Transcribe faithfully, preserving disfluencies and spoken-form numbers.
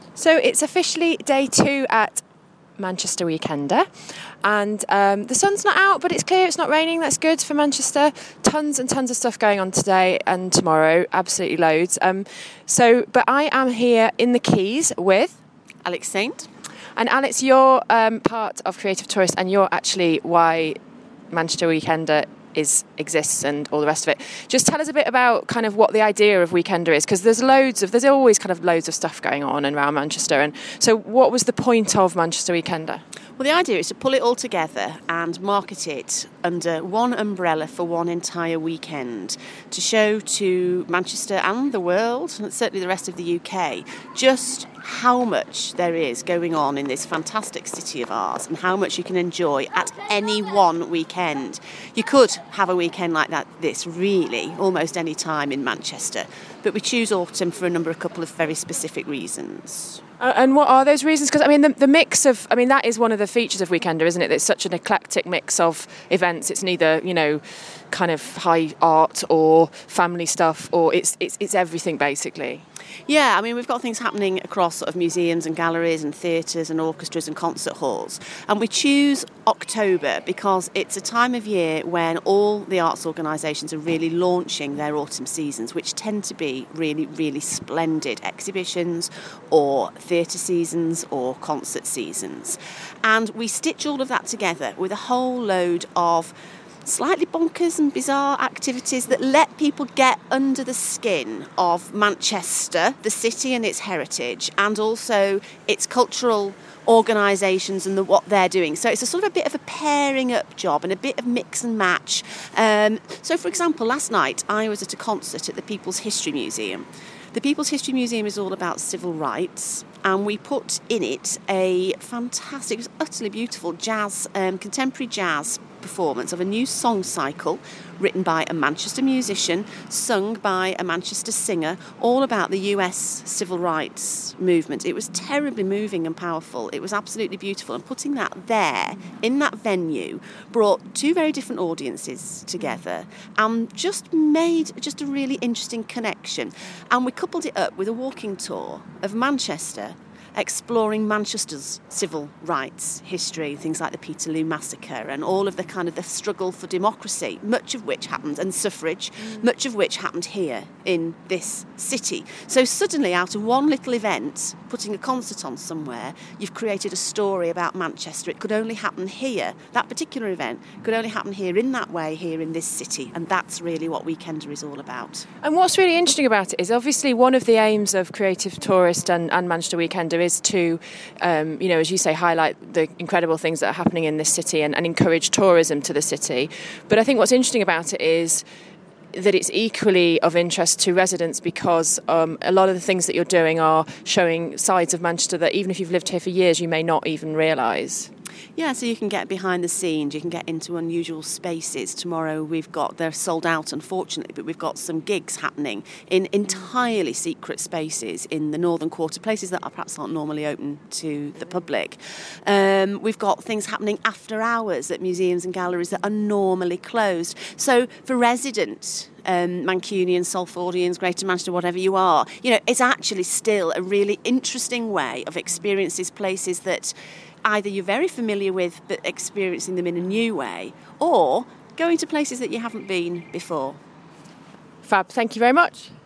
So it's officially day two at Manchester Weekender, and um, the sun's not out, but it's clear, it's not raining. That's good for Manchester. Tons and tons of stuff going on today and tomorrow, absolutely loads. Um, so, but I am here in the Quays with Alex Saint. And Alex, you're um, part of Creative Tourist, and you're actually why Manchester Weekender is exists and all the rest of it. Just tell us a bit about kind of what the idea of Weekender is, because there's loads of there's always kind of loads of stuff going on around Manchester. And so, what was the point of Manchester Weekender? Well, the idea is to pull it all together and market it under one umbrella for one entire weekend to show to Manchester and the world, and certainly the rest of the U K, just how much there is going on in this fantastic city of ours and how much you can enjoy at any one weekend. You could have a weekend like that, this really, almost any time in Manchester, but we choose autumn for a number, a couple of very specific reasons. Uh, and what are those reasons? Because, I mean, the, the mix of, I mean, that is one of the features of Weekender, isn't it? It's such an eclectic mix of events. It's neither, you know, kind of high art or family stuff, or it's it's it's everything, basically. Yeah, I mean, we've got things happening across sort of museums and galleries and theatres and orchestras and concert halls. And we choose October because it's a time of year when all the arts organisations are really launching their autumn seasons, which tend to be really, really splendid exhibitions or theatre seasons or concert seasons. And we stitch all of that together with a whole load of slightly bonkers and bizarre activities that let people get under the skin of Manchester, the city and its heritage, and also its cultural organisations and the, what they're doing. So it's a sort of a bit of a pairing up job and a bit of mix and match. Um, so, for example, last night I was at a concert at the People's History Museum. The People's History Museum is all about civil rights, and we put in it a fantastic, it was utterly beautiful jazz, um, contemporary jazz performance of a new song cycle written by a Manchester musician, sung by a Manchester singer, all about the U S civil rights movement. It was terribly moving and powerful. It was absolutely beautiful. And putting that there, in that venue, brought two very different audiences together and just made just a really interesting connection. And we coupled it up with a walking tour of Manchester, exploring Manchester's civil rights history, things like the Peterloo Massacre and all of the kind of the struggle for democracy, much of which happened, and suffrage, mm. much of which happened here in this city. So suddenly, out of one little event, putting a concert on somewhere, you've created a story about Manchester. It could only happen here. That particular event could only happen here in that way, here in this city, and that's really what Weekender is all about. And what's really interesting about it is obviously one of the aims of Creative Tourist and, and Manchester Weekender is to, um, you know, as you say, highlight the incredible things that are happening in this city and, and encourage tourism to the city. But I think what's interesting about it is that it's equally of interest to residents because um, a lot of the things that you're doing are showing sides of Manchester that even if you've lived here for years, you may not even realise. Yeah, so you can get behind the scenes, you can get into unusual spaces. Tomorrow we've got, they're sold out unfortunately, but we've got some gigs happening in entirely secret spaces in the Northern Quarter, places that are perhaps aren't normally open to the public. Um, we've got things happening after hours at museums and galleries that are normally closed. So for residents, Um, Mancunians, Salfordians, Greater Manchester, whatever you are, you know, it's actually still a really interesting way of experiencing these places that either you're very familiar with but experiencing them in a new way, or going to places that you haven't been before. Fab, thank you very much.